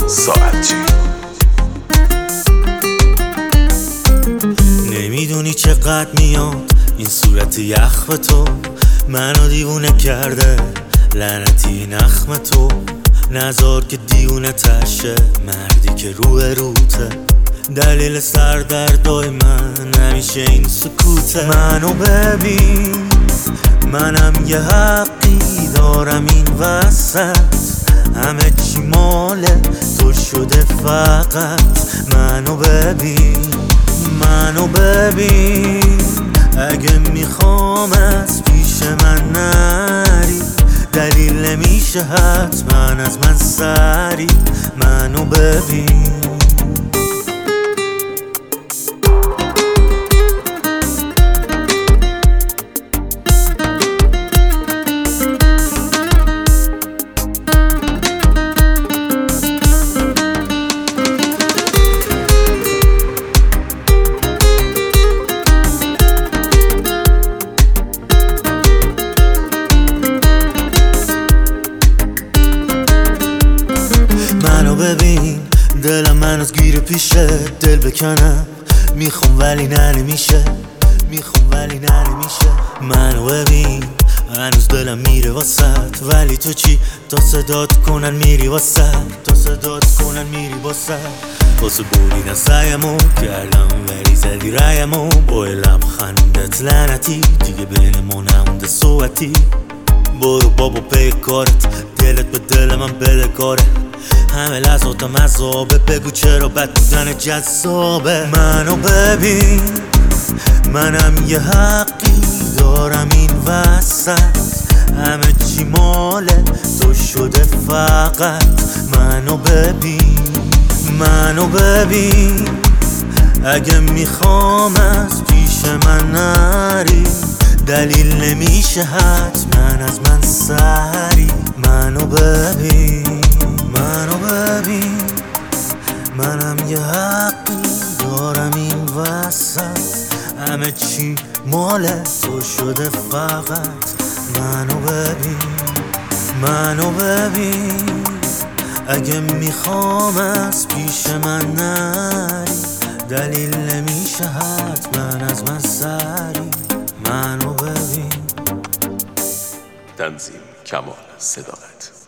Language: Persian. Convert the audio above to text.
ساعتی. نمیدونی چقدر میاد این صورت یخ به تو، منو دیوونه کرده لعنتی نخم تو. نذار که دیونه تشه مردی که روته، دلیل سردردای من همیشه این سکوته. منو ببین، منم یه حقی دارم این وسط، همه چی مال تو شده فقط. منو ببین اگه میخوام از پیش من نری، دلیل نمیشه حتما از من سری. منو ببین ببین دلم من از گیر پیشه، دل بکنم میخوام ولی نمیشه. منو ببین هنوز دلم میره واسط، ولی تو چی؟ تا صدات کنن میری واسط. واسه بریدن سعیمو کردم ولی زدی رایمو، با لبخندت لعنتی دیگه بینمون نمونده صحبتی. برو بابا پی کارت، دلت به دل من بده کاره، همه لحظاتم عذابه، بگو چرا بد بودن جذابه. منو ببین، منم یه حقی دارم این وسط، همه چی مال تو شده فقط. منو ببین اگه میخوام از پیش من نری، دلیل نمیشه حتما از من سری. منو ببین منم یه حقی دارم این وسط، همه چی مال تو شده فقط. منو ببین اگه میخوام از پیش من نری، دلیل نمیشه حتما از من سری. منو ببین. تنظیم کمال صداقت.